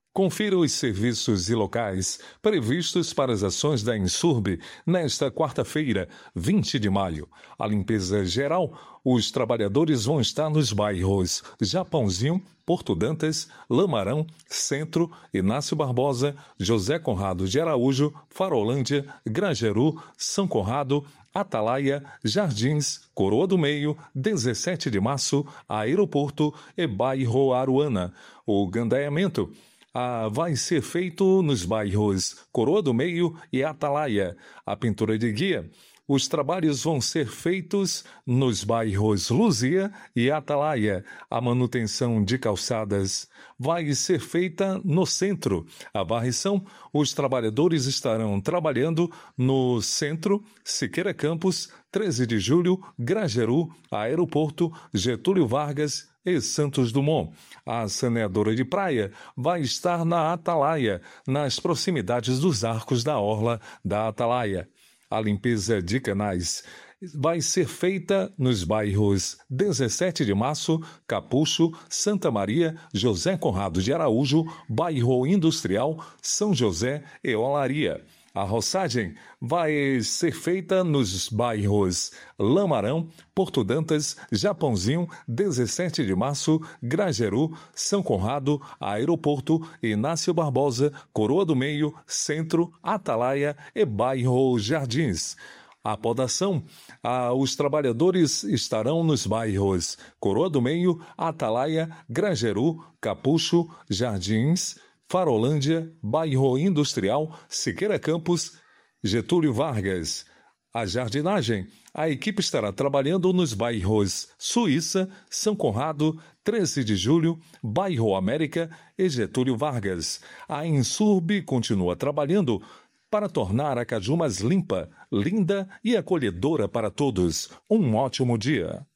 Confira os serviços e locais previstos para as ações da Insurb nesta quarta-feira, 20 de maio. A limpeza geral, os trabalhadores vão estar nos bairros Japãozinho, Porto Dantas, Lamarão, Centro, Inácio Barbosa, José Conrado de Araújo, Farolândia, Grajaru, São Conrado, Atalaia, Jardins, Coroa do Meio, 17 de março, Aeroporto e bairro Aruana. O gandaiamento vai ser feito nos bairros Coroa do Meio e Atalaia. A pintura de guia. Os trabalhos vão ser feitos nos bairros Luzia e Atalaia. A manutenção de calçadas vai ser feita no centro. A varrição, os trabalhadores estarão trabalhando no centro, Siqueira Campos, 13 de julho, Grajaru, Aeroporto, Getúlio Vargas e Santos Dumont. A saneadora de praia vai estar na Atalaia, nas proximidades dos arcos da orla da Atalaia. A limpeza de canais vai ser feita nos bairros 17 de março, Capucho, Santa Maria, José Conrado de Araújo, bairro Industrial, São José e Olaria. A roçagem vai ser feita nos bairros Lamarão, Porto Dantas, Japãozinho, 17 de março, Grajaru, São Conrado, Aeroporto, Inácio Barbosa, Coroa do Meio, Centro, Atalaia e bairro Jardins. A podação, os trabalhadores estarão nos bairros Coroa do Meio, Atalaia, Grajaru, Capucho, Jardins, Farolândia, bairro Industrial, Siqueira Campos, Getúlio Vargas. A jardinagem, a equipe estará trabalhando nos bairros Suíça, São Conrado, 13 de julho, bairro América e Getúlio Vargas. A Insurb continua trabalhando para tornar a Caju mais limpa, linda e acolhedora para todos. Um ótimo dia.